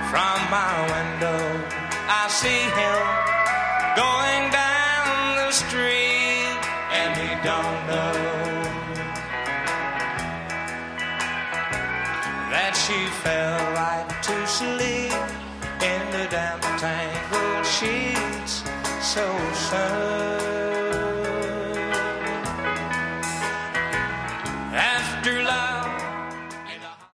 From my window, I see him going down the street, and he don't know that she fell right to sleep in the damp tangled sheets so soon.